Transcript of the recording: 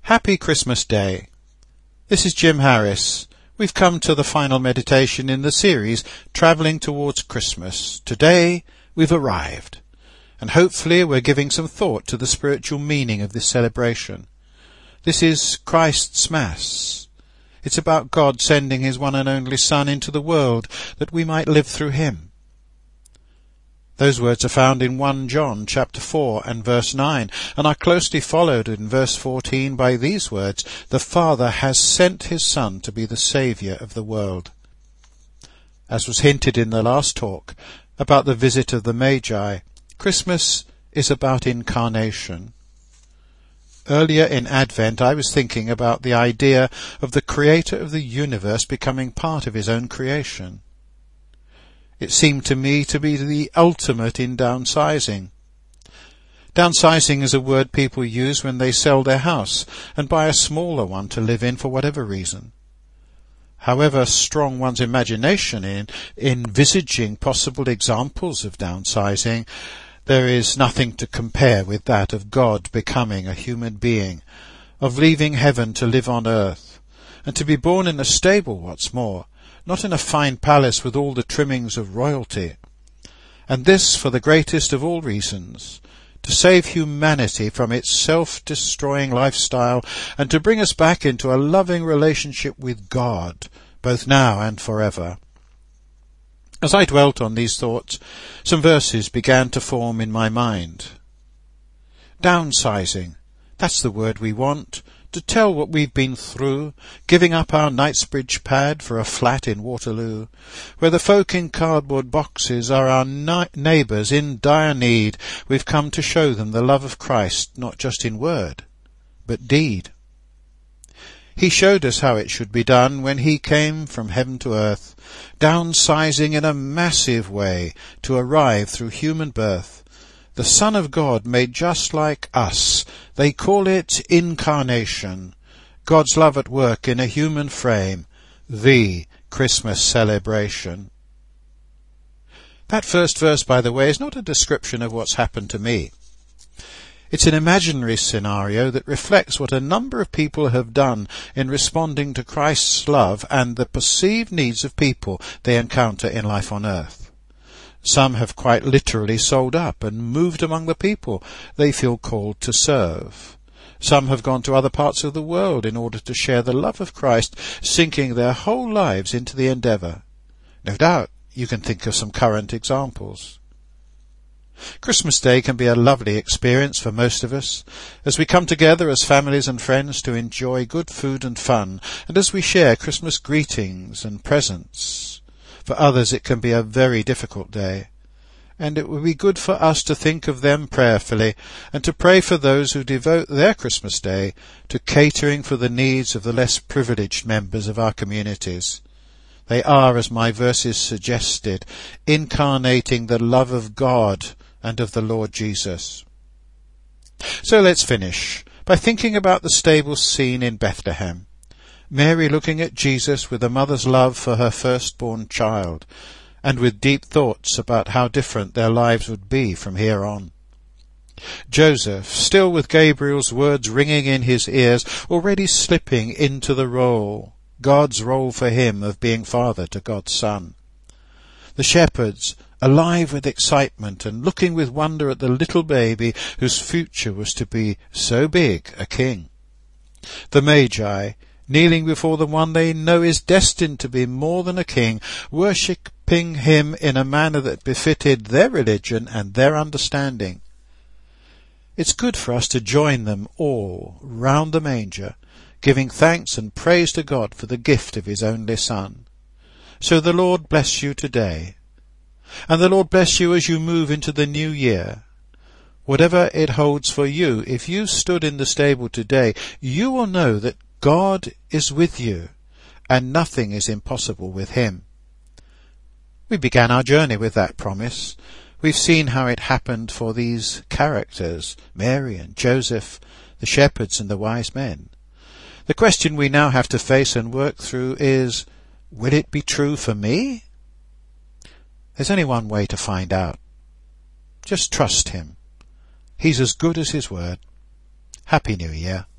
Happy Christmas Day. This is Jim Harris. We've come to the final meditation in the series, Travelling Towards Christmas. Today we've arrived, and hopefully we're giving some thought to the spiritual meaning of this celebration. This is Christ's Mass. It's about God sending his one and only Son into the world that we might live through him. Those words are found in 1 John chapter 4 and verse 9, and are closely followed in verse 14 by these words, "The Father has sent his Son to be the Saviour of the world." As was hinted in the last talk about the visit of the Magi, Christmas is about incarnation. Earlier in Advent I was thinking about the idea of the Creator of the universe becoming part of his own creation. It seemed to me to be the ultimate in downsizing. Downsizing is a word people use when they sell their house and buy a smaller one to live in for whatever reason. However strong one's imagination in envisaging possible examples of downsizing, there is nothing to compare with that of God becoming a human being, of leaving heaven to live on earth, and to be born in a stable, what's more, not in a fine palace with all the trimmings of royalty. And this for the greatest of all reasons, to save humanity from its self-destroying lifestyle and to bring us back into a loving relationship with God, both now and forever. As I dwelt on these thoughts, some verses began to form in my mind. Downsizing, that's the word we want, to tell what we've been through, giving up our Knightsbridge pad for a flat in Waterloo, where the folk in cardboard boxes are our neighbours in dire need. We've come to show them the love of Christ, not just in word, but deed. He showed us how it should be done when he came from heaven to earth, downsizing in a massive way to arrive through human birth. The Son of God made just like us. They call it incarnation. God's love at work in a human frame. The Christmas celebration. That first verse, by the way, is not a description of what's happened to me. It's an imaginary scenario that reflects what a number of people have done in responding to Christ's love and the perceived needs of people they encounter in life on earth. Some have quite literally sold up and moved among the people they feel called to serve. Some have gone to other parts of the world in order to share the love of Christ, sinking their whole lives into the endeavour. No doubt you can think of some current examples. Christmas Day can be a lovely experience for most of us, as we come together as families and friends to enjoy good food and fun, and as we share Christmas greetings and presents. For others it can be a very difficult day, and it would be good for us to think of them prayerfully and to pray for those who devote their Christmas Day to catering for the needs of the less privileged members of our communities. They are, as my verses suggested, incarnating the love of God and of the Lord Jesus. So let's finish by thinking about the stable scene in Bethlehem. Mary looking at Jesus with a mother's love for her firstborn child, and with deep thoughts about how different their lives would be from here on. Joseph, still with Gabriel's words ringing in his ears, already slipping into the role, God's role for him of being father to God's Son. The shepherds, alive with excitement and looking with wonder at the little baby whose future was to be so big a king. The Magi, kneeling before the one they know is destined to be more than a king, worshipping him in a manner that befitted their religion and their understanding. It's good for us to join them all round the manger, giving thanks and praise to God for the gift of his only Son. So the Lord bless you today, and the Lord bless you as you move into the new year. Whatever it holds for you, if you stood in the stable today, you will know that God is with you, and nothing is impossible with him. We began our journey with that promise. We've seen how it happened for these characters, Mary and Joseph, the shepherds and the wise men. The question we now have to face and work through is, will it be true for me? There's only one way to find out. Just trust him. He's as good as his word. Happy New Year.